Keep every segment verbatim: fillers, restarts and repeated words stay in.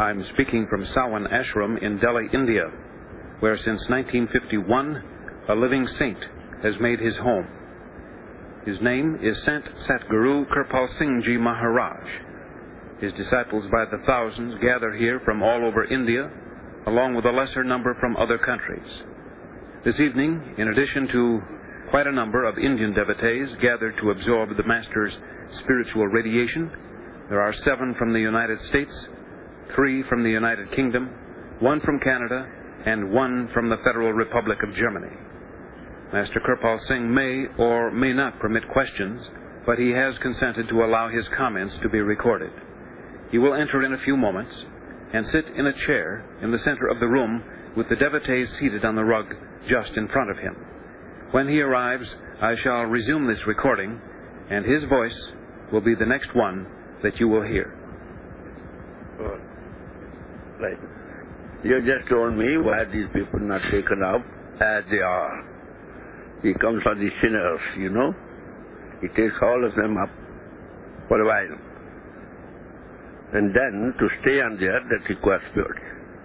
I'm speaking from Sawan Ashram in Delhi, India, where since nineteen fifty-one, a living saint has made his home. His name is Sant Satguru Kirpal Singh Ji Maharaj. His disciples by the thousands gather here from all over India, along with a lesser number from other countries. This evening, in addition to quite a number of Indian devotees gathered to absorb the Master's spiritual radiation, there are seven from the United States, three from the United Kingdom, one from Canada, and one from the Federal Republic of Germany. Master Kirpal Singh may or may not permit questions, but he has consented to allow his comments to be recorded. He will enter in a few moments and sit in a chair in the center of the room with the devotees seated on the rug just in front of him. When he arrives, I shall resume this recording, and his voice will be the next one that you will hear. Oh, right. You just told me why these people not taken up as they are. He comes for the sinners, you know. He takes all of them up for a while. And then to stay on there, that requires purity.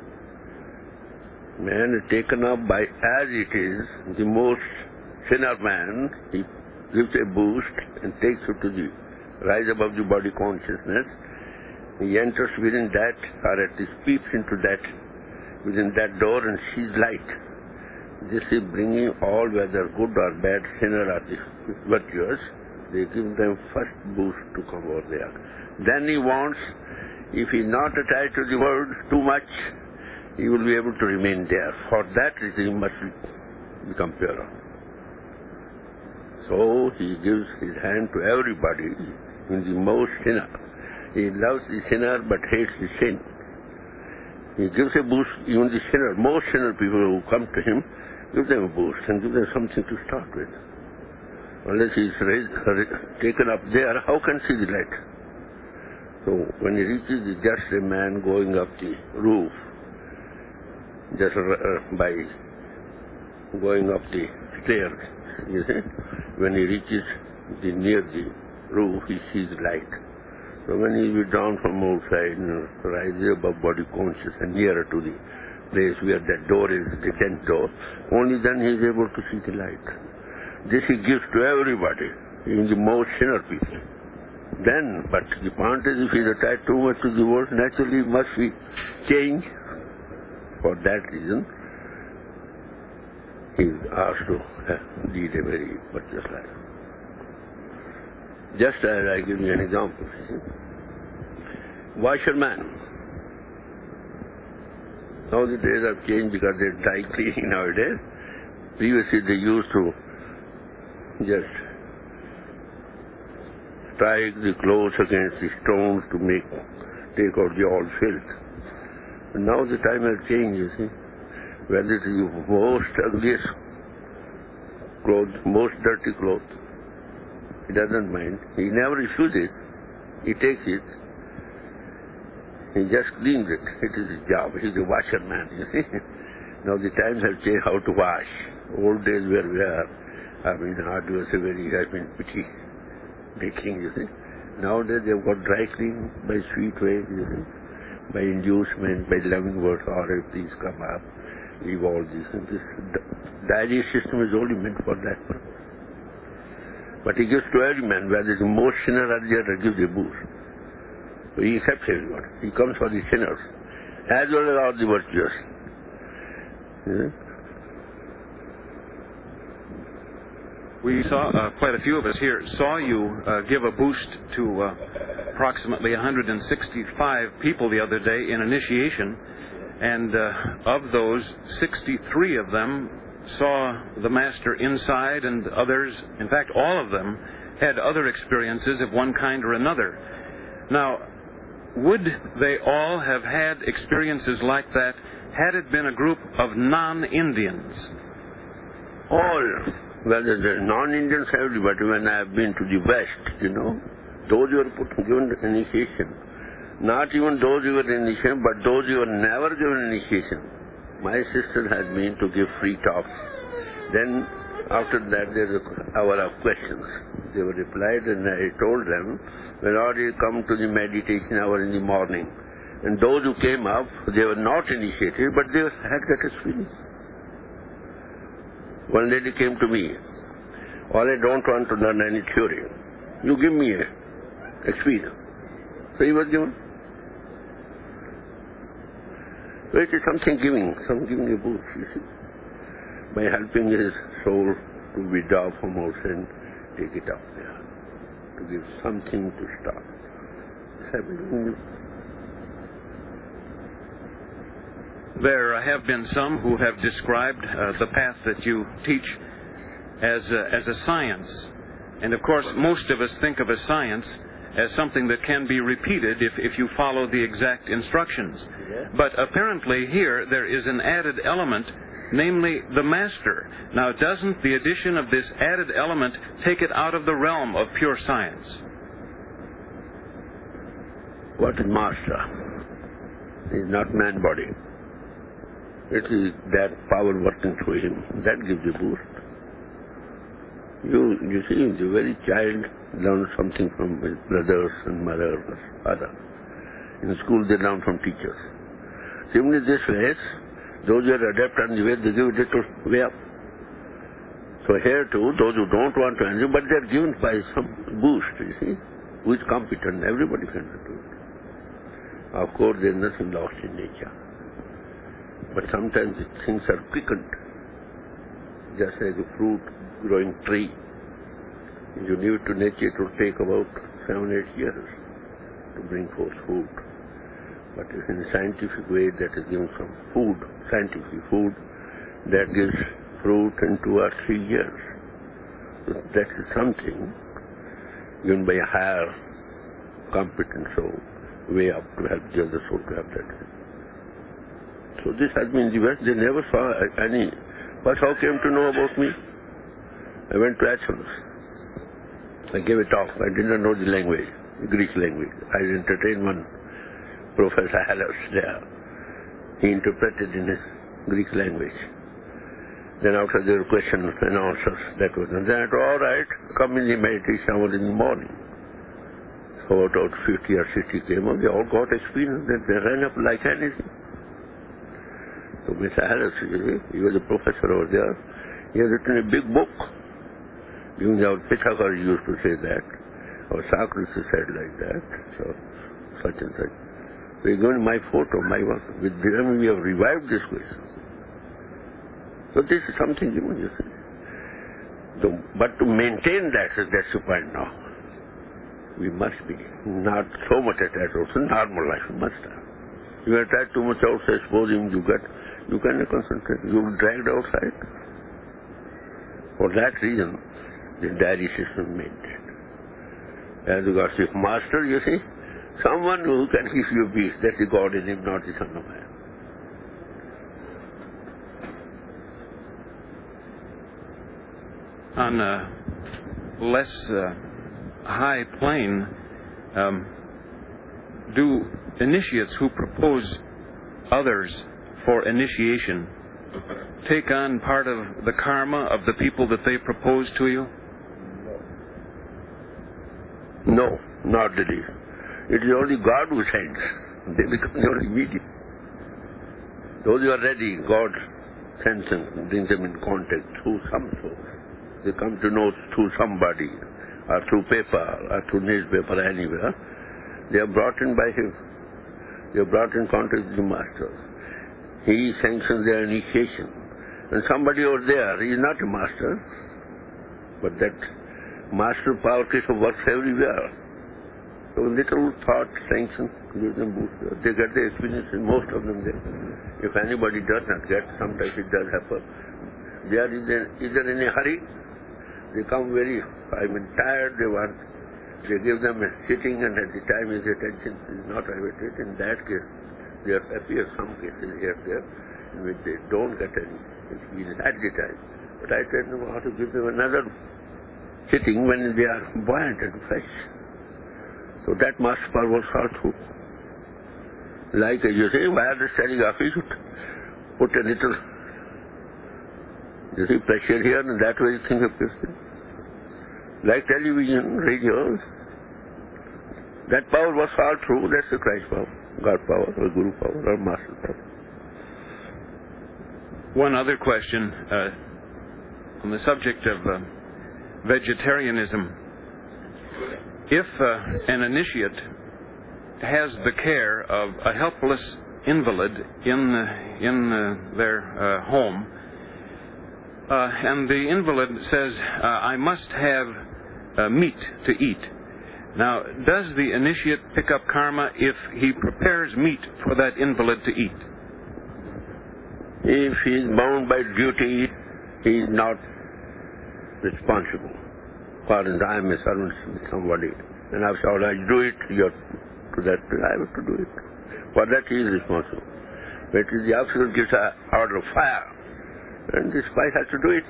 Man is taken up by as it is, the most sinner man, he gives a boost and takes it to the rise above the body consciousness. He enters within that, or at least peeps into that, within that door and sees light. This is bringing all, whether good or bad, sinner or the virtuous, they give them first boost to come over there. Then he wants, if he is not attached to the world too much, he will be able to remain there. For that reason, he must become purer. So he gives his hand to everybody in the most sinner. He loves the sinner but hates the sin. He gives a boost even the sinner. Most sinner people who come to him, give them a boost and give them something to start with. Unless he is raised, taken up there, how can he see the light? So when he reaches the just a man going up the roof, just uh, by going up the stairs, you see, when he reaches the near the roof, he sees light. So when he is down from outside and rises above body conscious and nearer to the place where that door is, the tenth door, only then he is able to see the light. This he gives to everybody, even the most sinner people. Then, but the point is, if he is attached too much to the world, naturally must be changed. For that reason, he is asked to lead a very virtuous life. Just as I give you an example, washerman. Now the days have changed because they dry cleaning nowadays. Previously they used to just strike the clothes against the stones to make, take out the old filth. But now the time has changed, you see. Whether it is the most ugliest clothes, most dirty clothes, he doesn't mind. He never refuses. He takes it. He just cleans it. It is his job. He's a washerman, you see. Now the times have changed how to wash. Old days where we are, I mean, art was a very, I mean, pity making, you see. Nowadays they've got dry cleaning by sweet ways, you see, by inducement, by loving words, all right, please come up, leave all this. And this digest system is only meant for that purpose. But he gives to every man, whether the most sinner or the other, gives a boost. So he accepts everyone. He comes for the sinners, as well as all the virtuous. Yeah. We saw, uh, quite a few of us here, saw you uh, give a boost to uh, approximately one hundred sixty-five people the other day in initiation, and uh, of those, sixty-three of them saw the Master inside, and others, in fact all of them, had other experiences of one kind or another. Now, would they all have had experiences like that had it been a group of non-Indians? All. Whether the non-Indians, everybody, when I have been to the West, you know, those who were put, given initiation, not even those who were initiation, but those who were never given initiation. My sister has been to give free talks. Then, after that, there was an hour of questions. They were replied, and I told them, when all you come to the meditation hour in the morning, And those who came up, they were not initiated, but they had that experience. One lady came to me, "Well, I don't want to learn any theory. You give me a experience." So he was given. So it is something giving, some giving a boost, you see. By helping his soul to withdraw from ocean, take it up there, to give something to start. It's happening. There have been some who have described uh, the path that you teach as a, as a science. And of course, most of us think of a science as something that can be repeated if, if you follow the exact instructions. Yeah. But apparently here there is an added element, namely the master. Now, doesn't the addition of this added element take it out of the realm of pure science? What is master? It is not man body. It is that power working through him. That gives you boost. You, you see, the very child learns something from his brothers and mother or father. In school they learn from teachers. Similarly, this way, those who are adept on the way, they give it to way up. So here too, those who don't want to answer, but they are given by some boost, you see, who is competent. Everybody can do it. Of course, there is nothing lost in nature. But sometimes things are quickened, just like a fruit growing tree. You leave it to nature, it will take about seven, eight years to bring forth food. But in a scientific way, that is given some food, scientific food, that gives fruit in two or three years. So that is something given by a higher competent soul, way up to help the other soul to have that. So this has been the West. They never saw any. But how came to know about me? I went to Athens. I gave a talk. I did not know the language, the Greek language. I entertained one Professor Hallas there. He interpreted in his Greek language. Then after there were questions and answers, that was done. Then I thought, all right, come in the meditation hour in the morning. So about fifty or sixty came up. They all got experience. Then they ran up like anything. So Mister Harris, he was a professor over there. He has written a big book. Even our Pythagoras used to say that. Or Socrates said like that. So, such and such. So he given my photo, my work. With them we have revived this question. So this is something given, you see. So, but to maintain that, that's the point now. We must be not so much attached also. Normal life, we must have. You attach too much outside, supposing you get, you cannot concentrate. You will dragged outside. For that reason, the diary system maintained. As regards the master, you see, someone who can give you peace, that's the God in him, not the Son of Man. On a less uh, high plane, um, do initiates who propose others for initiation take on part of the karma of the people that they propose to you? No, not really. It is only God who sends. They become the only medium. Those who are ready, God sends them, brings them in contact through some source. They come to know through somebody, or through paper, or through newspaper, anywhere. They are brought in by Him. They are brought in contact with the Master. He sanctions their initiation. And somebody over there, he is not a master, but that master power works everywhere. So little thought, sanction, gives them boost. They get the experience, and most of them there. If anybody does not get, sometimes it does happen. They are either, either in a hurry, they come very, I mean, tired, they want, they give them a sitting, and at the time his attention is not riveted. In that case, there appear some cases here there in which they don't get any experience at the time. But I tell them how to give them another sitting when they are buoyant and fresh. So that master power was all through. Like you say, wireless telegraphy should put a little, you see, pressure here, and that way things appear. Like television, radio, That power was all true. That's the Christ power, God power, or Guru power, or Master power. One other question uh, on the subject of uh, vegetarianism. If uh, an initiate has the care of a helpless invalid in uh, in uh, their uh, home, uh, and the invalid says, uh, I must have uh, meat to eat. Now, does the initiate pick up karma if he prepares meat for that invalid to eat? If he is bound by duty, he is not responsible. For instance, I am a servant with somebody, and I have said, I do it, you have to that, I have to do it. For that he is responsible. But if the officer gives an order of fire, and the spy has to do it.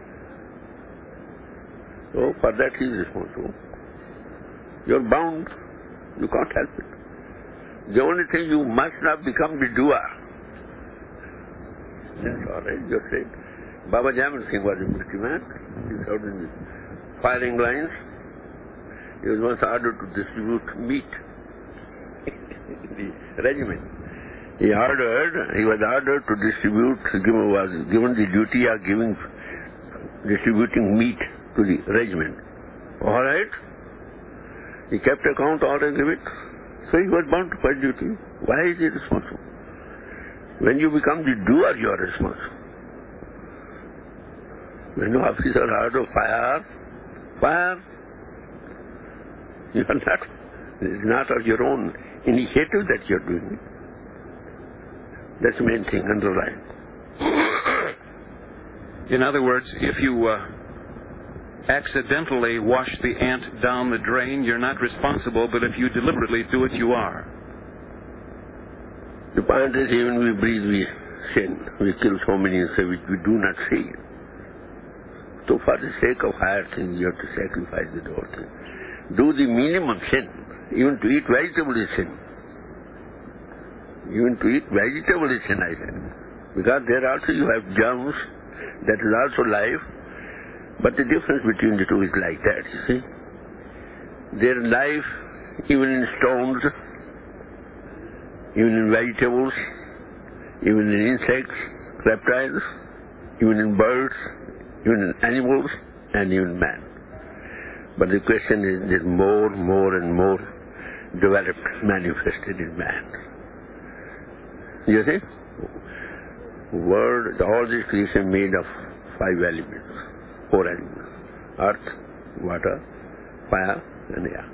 So for that he is responsible. You are bound. You can't help it. The only thing, you must not become the doer. That's all right, you're saying. Baba Jaman Singh was a military man. He served in the firing lines. He was once ordered to distribute meat in the regiment. He ordered, he was ordered to distribute, given, was given the duty of giving, distributing meat to the regiment. All right? He kept account, all and gave it. So he was bound to fight duty. Why is he responsible? When you become the doer, you are responsible. When the officer order fire, fire, you are not, it's not of your own initiative that you are doing it. That's the main thing underlying. In other words, if you uh, accidentally wash the ant down the drain, you're not responsible, but if you deliberately do it, you are. The point is, even we breathe, we sin. We kill so many insects which we do not see. So for the sake of higher things, you have to sacrifice the whole thing. Do the minimum sin. Even to eat vegetable is sin. Even to eat vegetable is sin, I said. Because there also you have germs, that is also life. But the difference between the two is like that, you see. There is life even in stones, even in vegetables, even in insects, reptiles, even in birds, even in animals, and even man. But the question is, there's more, more and more developed, manifested in man. You see? World, all this creation made of five elements, four elements: earth, water, fire, and air.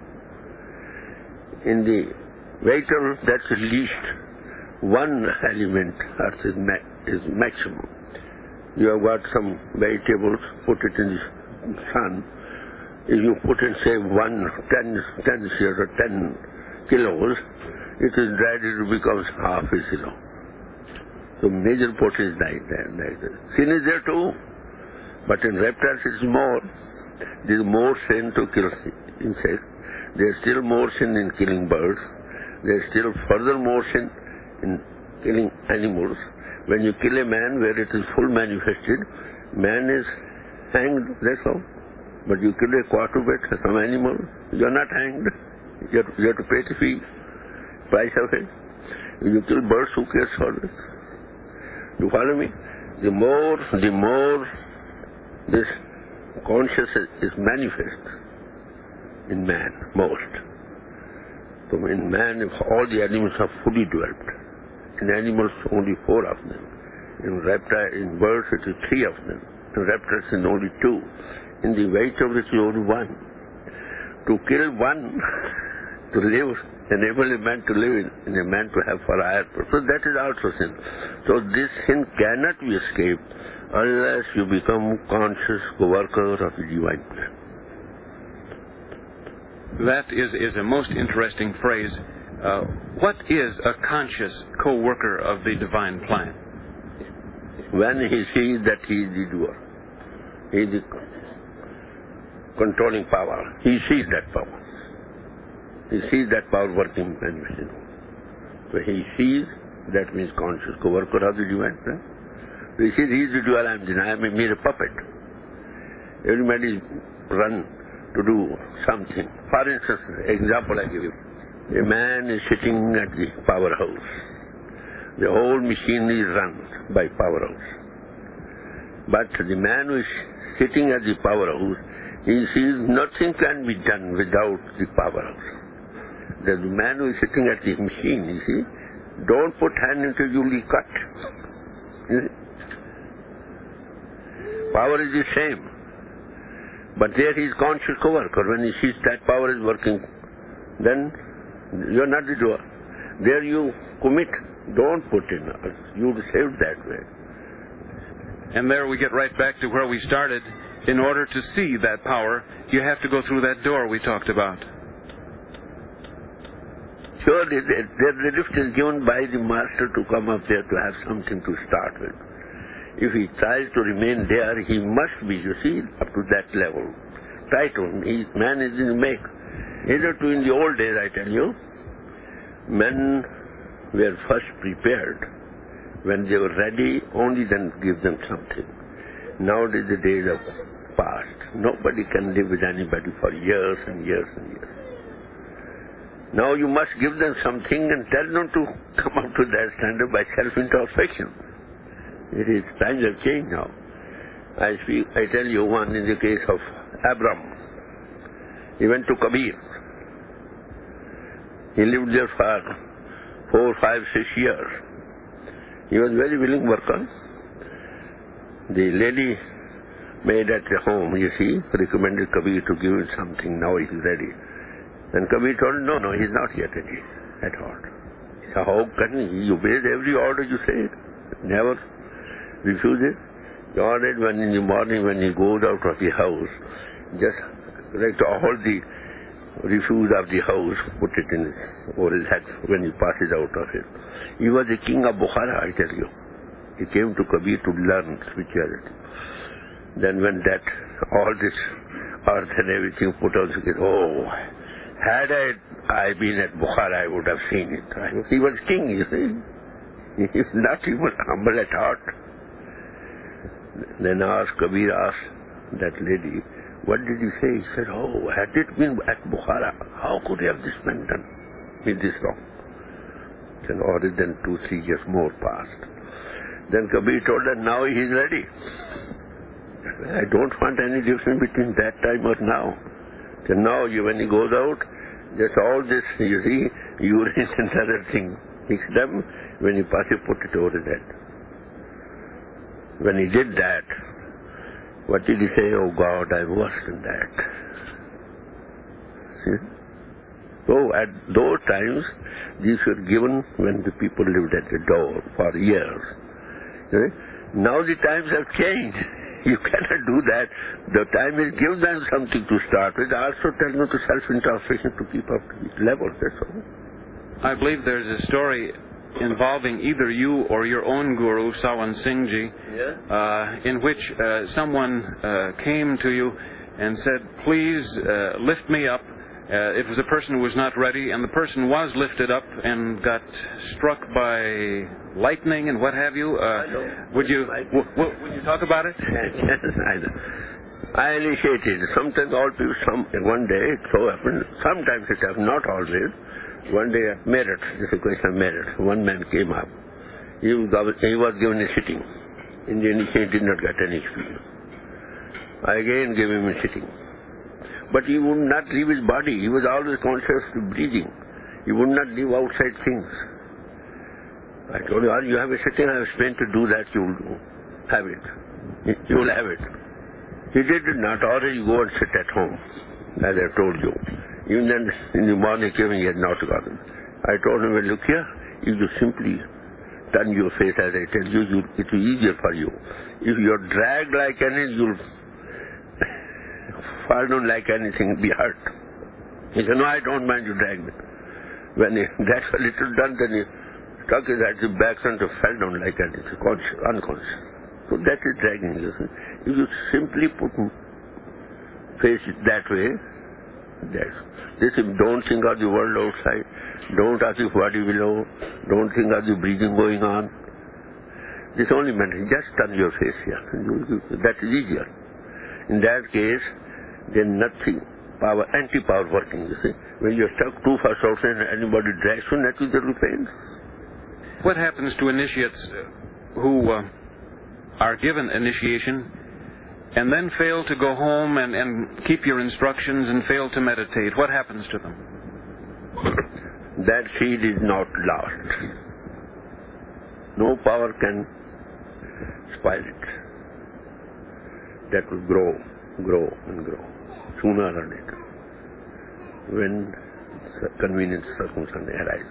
In the vegetable, that's at least one element, earth is, ma- is maximum. You have got some vegetables, put it in the sun. If you put in, say, one, ten, ten shares or ten kilos, it is dried, it becomes half a kilo. So major portion is like that, like that. Sin is there too, but in reptiles it's more. There is more sin to kill insects. There is still more sin in killing birds. There is still further more sin in killing animals. When you kill a man where it is full manifested, man is hanged, that's all. But you kill a quarterback, some animal, you are not hanged. You have, you have to pay the fee, price of it. If you kill birds, who cares for this? You follow me? The more, the more this consciousness is manifest in man, most. So in man, if all the animals are fully developed. In animals, only four of them. In reptiles, in birds, it is three of them. In reptiles, it's only two. In the vegetable, it is only one. To kill one, to live, enable a man to live, in a man to have for higher purpose. So that is also sin. So this sin cannot be escaped unless you become conscious co-worker of the divine plan. That is, is a most interesting phrase. Uh, what is a conscious co-worker of the divine plan? When he sees that he is the doer, he is the controlling power, he sees that power. He sees that power working manifested. So he sees, that means conscious co-worker of the divine plan. So he says, he is the doer, I am the, I am a mere puppet. Everybody run to do something. For instance, example I give you. A man is sitting at the powerhouse. The whole machine is run by powerhouse. But the man who is sitting at the powerhouse, he sees nothing can be done without the powerhouse. The man who is sitting at the machine, you see, don't put hand into you'll be cut. You see? Power is the same. But there he is conscious co-worker. When he sees that power is working, then you are not the doer. There you commit. Don't put in. You will save that way. And there we get right back to where we started. In order to see that power, you have to go through that door we talked about. Sure, the, the, the lift is given by the master to come up there to have something to start with. If he tries to remain there, he must be, you see, up to that level. Try to. He, man is in the make. Hitherto in the old days, I tell you, men were first prepared. When they were ready, only then give them something. Nowadays the days are past. Nobody can live with anybody for years and years and years. Now you must give them something and tell them to come up to that standard by self-introspection. It is, times have changed now. I speak, I tell you one in the case of Abram. He went to Kabir. He lived there for four, five, six years. He was a very willing worker. The lady maid at the home, you see, recommended Kabir to give him something. Now he is ready. And Kabir told him, no, no, he is not yet ready at all. So how can he? He obeys every order you say. Never refuses. He ordered when in the morning when he goes out of the house, just like all the refuse of the house, put it in his, over his head when he passes out of it. He was the king of Bukhara, I tell you. He came to Kabir to learn spirituality. Then when that, all this earth and everything put out, he said, oh, had I, I been at Bukhara, I would have seen it. He was king, you see. He is not even humble at heart. Then asked, Kabir asked that lady, what did he say? He said, oh, had it been at Bukhara, how could he have this man done me this wrong? Then order then two, three years more passed. Then Kabir told her, now he is ready. I don't want any difference between that time or now. So now you, when he goes out, just all this, you see, urine and other things, mix them, when he passes, put it over his head. When he did that, what did he say? Oh God, I'm worse than that. See? So at those times, these were given when the people lived at the door for years. See? Now the times have changed. You cannot do that. The time is give them something to start with. Also tell them to self-introspection to keep up to this level. That's all. I believe there's a story involving either you or your own guru, Sawan Singh Ji, yeah? uh, in which uh, someone uh, came to you and said, please uh, lift me up. Uh, it was a person who was not ready, and the person was lifted up and got struck by lightning and what have you. Uh, I know. Would you w- w- would you talk about it? Yes, I know. I initiated. Sometimes all people, some, one day it so happened, sometimes it happens, not always. One day at merit, this is a question of merit, one man came up. He was, he was given a sitting. In the initiation did not get any experience. I again gave him a sitting. But he would not leave his body. He was always conscious of breathing. He would not leave outside things. I told him, oh, you have a sitting, I have spent to do that, you will have it. You will have it. He did not, or you go and sit at home, as I told you. Even then, in the morning came, he had not gotten. I told him, well, look here, if you simply turn your face as I tell you, you it will be easier for you. If you are dragged like anything, you'll fall down like anything, be hurt. He said, no, I don't mind you drag me. When he, that's a little done, then he stuck his at the back and fell down like anything, conscious, unconscious. So that is dragging you. If you simply put face it that way, that's this. Don't think of the world outside. Don't ask the body below. Don't think of the breathing going on. This only meant just turn your face here. That is easier. In that case, then nothing power, anti-power working, you see. When you're stuck too fast outside and anybody drags you, that is the pain. What happens to initiates who uh, are given initiation and then fail to go home and, and keep your instructions and fail to meditate? What happens to them? That seed is not lost. No power can spoil it. That will grow, grow and grow, sooner or later, when convenient circumstances arise.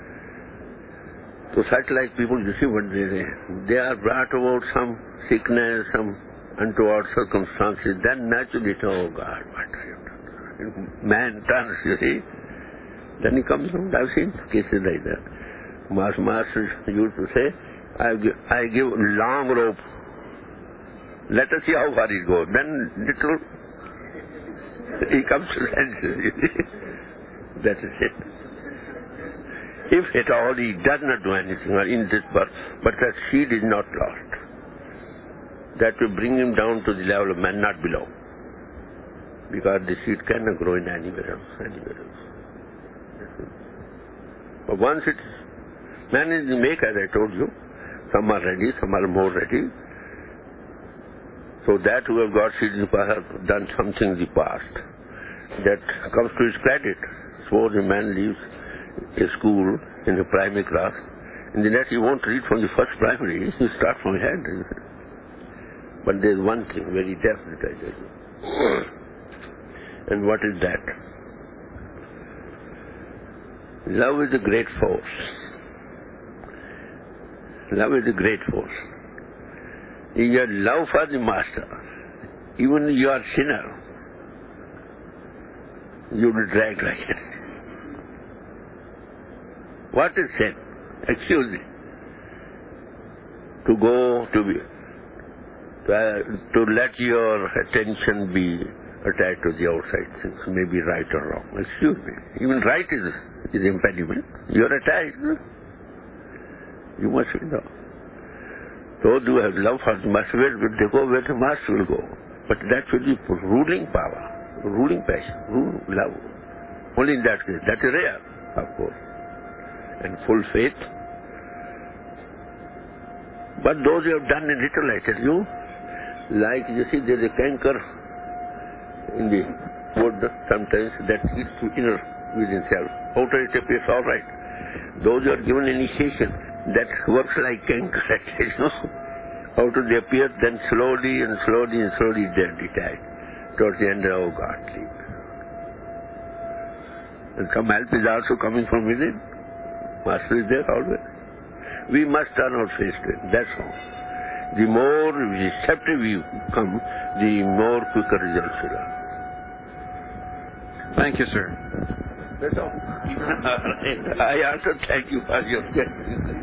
So such like people, you see what they say, they are brought about some sickness, some untoward circumstances, then naturally, oh God, what have you done? Man turns, you see. Then he comes around. I've seen cases like that. Master, Master used to say, I give, I give long rope. Let us see how far he goes. Then little, he comes to senses, you see. That is it. If at all he does not do anything in this birth, but that seed is not lost, that will bring him down to the level of man, not below. Because the seed cannot grow in anywhere else, anywhere else. But once it's, man is the make, as I told you, some are ready, some are more ready. So that who have got seed in the past have done something in the past that comes to his credit. Suppose a man leaves a school in the primary class, in the next he won't read from the first primary, he start from head. But there's one thing very definite, I tell you. And what is that? Love is a great force. Love is a great force. In your love for the Master, even you are sinner, you will drag like it. What is sin? Excuse me. To go, to be, to, uh, to let your attention be attached to the outside things, maybe right or wrong. Excuse me. Even right is, is impediment. You are attached. You must know. Those who have love for the Master, they go where the Master will go. But that should be ruling power, ruling passion, ruling love. Only in that case. That is rare, of course. And full faith. But those who have done a little, I tell you, like you see there is a canker in the wood sometimes that eats to inner within self. Outer it appears all right. Those who are given initiation, that works like canker, I tell you. Outer they appear, then slowly and slowly and slowly they are detached. Towards the end, oh God, leave. And some help is also coming from within. Master is there always. We must turn our face to it, that's all. The more receptive we come, the more quicker results will come. Thank you, sir. That's all. I also thank you for your question.